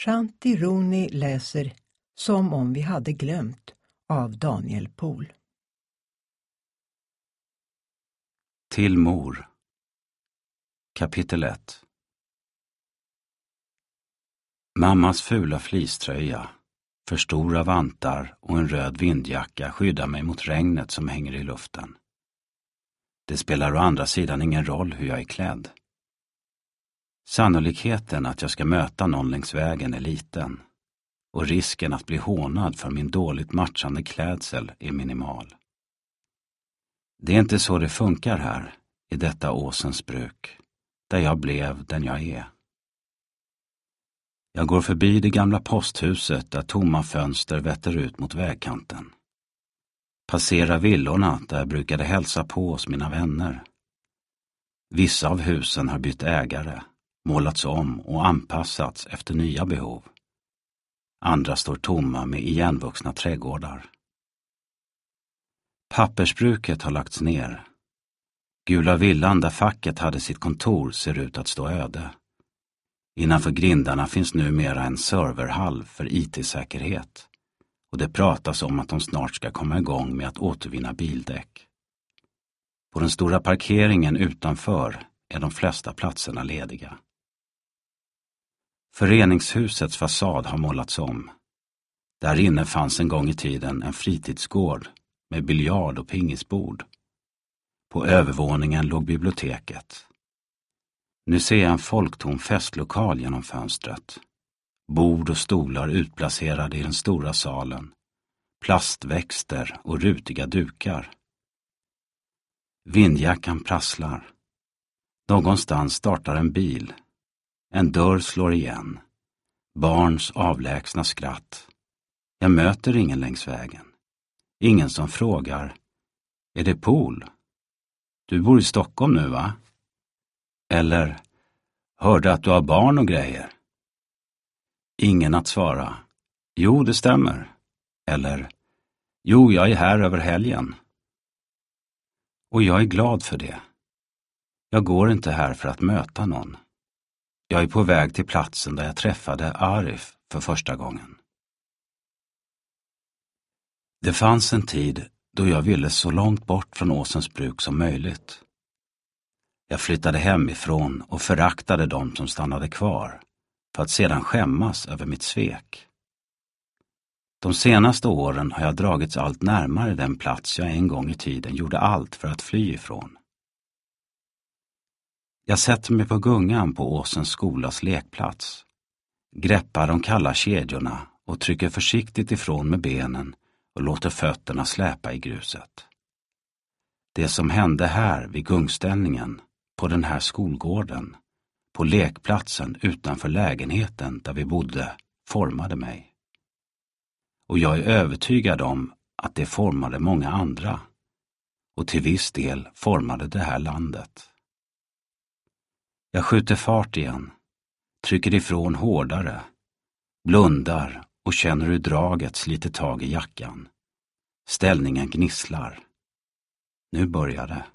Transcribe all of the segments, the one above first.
Shanti Rooney läser Som om vi hade glömt av Daniel Pohl. Till mor. Kapitel 1. Mammas fula fleecetröja, för stora vantar och en röd vindjacka skyddar mig mot regnet som hänger i luften. Det spelar å andra sidan ingen roll hur jag är klädd. Sannolikheten att jag ska möta någon längs vägen är liten, och risken att bli hånad för min dåligt matchande klädsel är minimal. Det är inte så det funkar här, i detta Åsens bruk, där jag blev den jag är. Jag går förbi det gamla posthuset där tomma fönster vetter ut mot vägkanten. Passerar villorna där jag brukade hälsa på hos mina vänner. Vissa av husen har bytt ägare, målats om och anpassats efter nya behov. Andra står tomma med igenvuxna trädgårdar. Pappersbruket har lagts ner. Gula villan där facket hade sitt kontor ser ut att stå öde. Innanför grindarna finns numera en serverhall för IT-säkerhet. Och det pratas om att de snart ska komma igång med att återvinna bildäck. På den stora parkeringen utanför är de flesta platserna lediga. Föreningshusets fasad har målats om. Där inne fanns en gång i tiden en fritidsgård med biljard och pingisbord. På övervåningen låg biblioteket. Nu ser jag en folktom festlokal genom fönstret. Bord och stolar utplacerade i den stora salen. Plastväxter och rutiga dukar. Vindjackan prasslar. Någonstans startar en bil. En dörr slår igen. Barns avlägsna skratt. Jag möter ingen längs vägen. Ingen som frågar: är det Pohl? Du bor i Stockholm nu, va? Eller: hörde att du har barn och grejer? Ingen att svara: jo, det stämmer. Eller: jo, jag är här över helgen. Och jag är glad för det. Jag går inte här för att möta någon. Jag är på väg till platsen där jag träffade Arif för första gången. Det fanns en tid då jag ville så långt bort från Åsens bruk som möjligt. Jag flyttade hemifrån och föraktade dem som stannade kvar, för att sedan skämmas över mitt svek. De senaste åren har jag dragits allt närmare den plats jag en gång i tiden gjorde allt för att fly ifrån. Jag sätter mig på gungan på Åsens skolas lekplats, greppar de kalla kedjorna och trycker försiktigt ifrån med benen och låter fötterna släpa i gruset. Det som hände här vid gungställningen, på den här skolgården, på lekplatsen utanför lägenheten där vi bodde, formade mig. Och jag är övertygad om att det formade många andra, och till viss del formade det här landet. Jag skjuter fart igen, trycker ifrån hårdare, blundar och känner hur draget sliter tag i jackan. Ställningen gnisslar. Nu börjar det.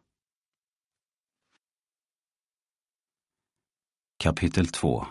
Kapitel 2.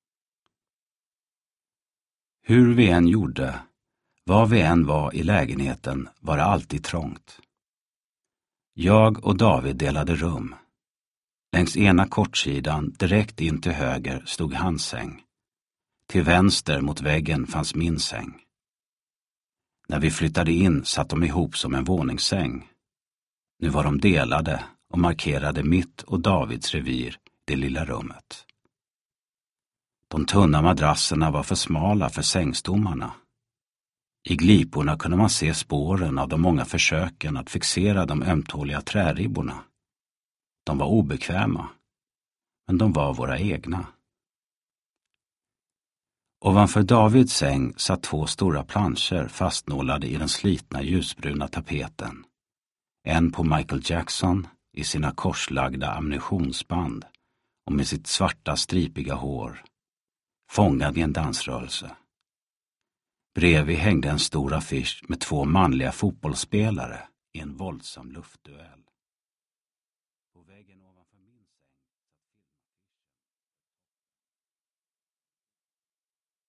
Hur vi än gjorde, var vi än var i lägenheten, var det alltid trångt. Jag och David delade rum. Längs ena kortsidan, direkt in till höger, stod hans säng. Till vänster mot väggen fanns min säng. När vi flyttade in satt de ihop som en våningssäng. Nu var de delade och markerade mitt och Davids revir, det lilla rummet. De tunna madrasserna var för smala för sängstommarna. I gliporna kunde man se spåren av de många försöken att fixera de ömtåliga träribborna. De var obekväma, men de var våra egna. Ovanför Davids säng satt 2 stora planscher fastnålade i den slitna ljusbruna tapeten. En på Michael Jackson i sina korslagda ammunitionsband och med sitt svarta stripiga hår, fångad i en dansrörelse. Bredvid hängde en stor affisch med 2 manliga fotbollsspelare i en våldsam luftduell.